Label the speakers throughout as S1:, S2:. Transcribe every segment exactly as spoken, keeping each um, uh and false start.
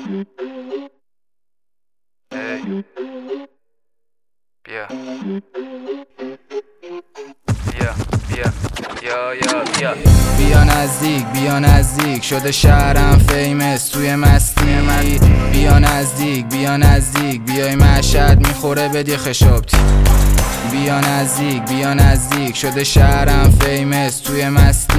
S1: ای بیا بیا بیا بیا یا بیا
S2: بیا نزدیک بیا نزدیک شده شهرم فیمس توی مستی. بیا نزدیک بیا نزدیک بیای مشهد میخوره بدی خشابتی. بیا نزدیک بیا نزدیک شده شهرم فیمس توی مستی.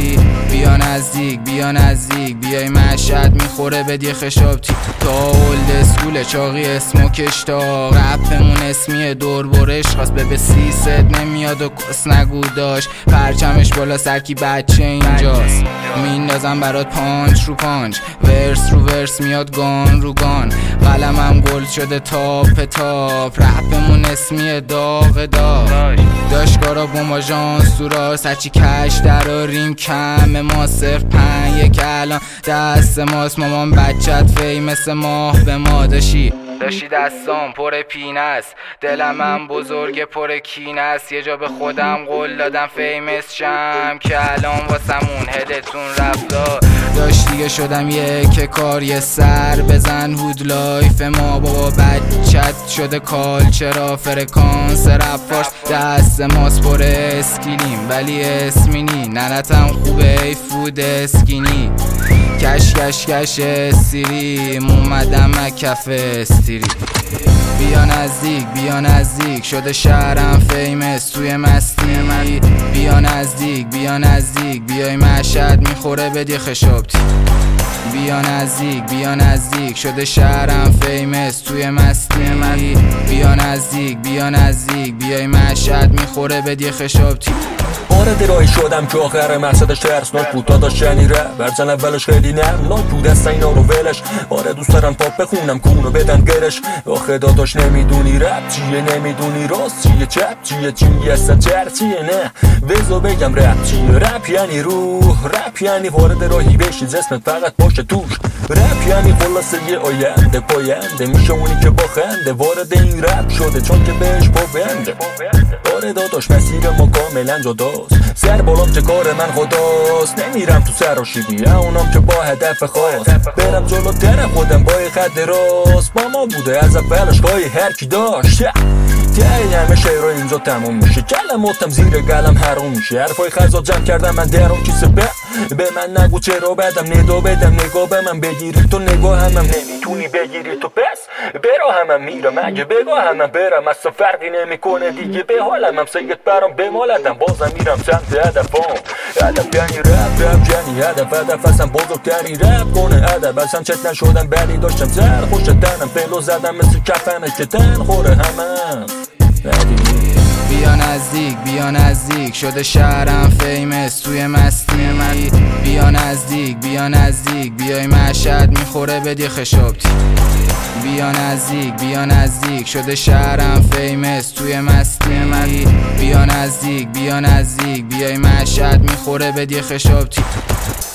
S2: بیا نزدیک بیا نزدیک بیای مشهد میخوره بدی خشابتی. تا اولد اسکول چاقی اسموکش تا رپمون اسمیه دور برش خواست به به سی ست نمیاد و کس نگو داشت پرچمش بالا سرکی بچه اینجاست. میندازم برات پانچ رو پانچ ورس رو ورس میاد گان رو گان قلمم گل شده تاپ تاپ رپمون اسمیه داغ داغ داشتگارا بوم آژانس تو راست هرچی کش دراریم کم ما صرف پنج یک الان دست ماست مامان بچت فیمس ماه به ما داشی داشتی دستام پر پینه است دلم بزرگ پر کینه است یه جا به خودم قول دادم فیمس شم که الان واسمون هدتون رفتا داشت دیگه شدم یک کار یه سر بزن هود لایف ما بابا بچت شده کالچرا فرکانس رپارس دست ماست پر اسکیلیم ولی اسمینی ننتم خوبه ای فود اسکینی کش کش کش استیریم اومدم کف استیری. بیا نزدیک بیا نزدیک شده شهرم فیمس توی مستی. بیا نزدیک بیا نزدیک بیای مشهد میخوره بدی خشابتی. بیا نزدیک بیا نزدیک شده شهرم فیمس توی مستی. بیا نزدیک بیا نزدیک بیای مشهد میخوره بدی خشابتی.
S3: وارد راهی شدم که آخر مقصدش ترسناک بود تا داشت شنی ره برزن اولش خیلی نمناک بود اصلا اینا رو ولش آره دوست دارم پاپ بخونم کونو بدن گرش آخه داداش نمیدونی رپ چیه نمیدونی راست چیه چپ چیه چیه اصلا چرچیه نه وزو بگم رپ چیه رپ یعنی روح رپ یعنی وارد راهی بشی اسمت فقط باشه توش رپ یعنی خلاصه یه آینده پاینده میشه اونی که با خنده وارد این رپ شده چون که بهش پابنده آره داداش مسیر ما کاملا جداست سر بالام که کار من خداست نمیرم تو سراشیبی اونام که با هدف خاص برم جلوتر خودم با خط راست با ما بوده از اولش گاهی هر کی داشت تایی همه شعرها اینجا تموم میشه کلماتم زیر قلم حروم میشه حرفای خزا جمع کردم من درون کیسه به به من نگو چرا بدم ندا بدم نگاه به من بگیری تو نگاه همم نمیتونی بگیری تو پس برا همم میرم اگه بگاه همم برم اصلا فرقی نمیکنه دیگه به حالم هم سید برام بمالدم بازم میرم سمت هدفام هدف یعنی رپ رپ یعنی هدف هدف اصلا بزرگتری رپ کنه ادب اصلا چت نشدم بلی داشتم سر خوش تنم فلو زدم مثل کفنه که تن خوره همم
S2: بیا نزدیک بیا نزدیک شده شهرم فیمس توی مستی. بیا نزدیک بیا نزدیک بیای مشهد میخوره بدی خشابتی. بیا نزدیک بیا نزدیک شده شهرم فیمس توی مستی. بیا نزدیک بیا نزدیک بیای مشهد میخوره بدی خشابتی.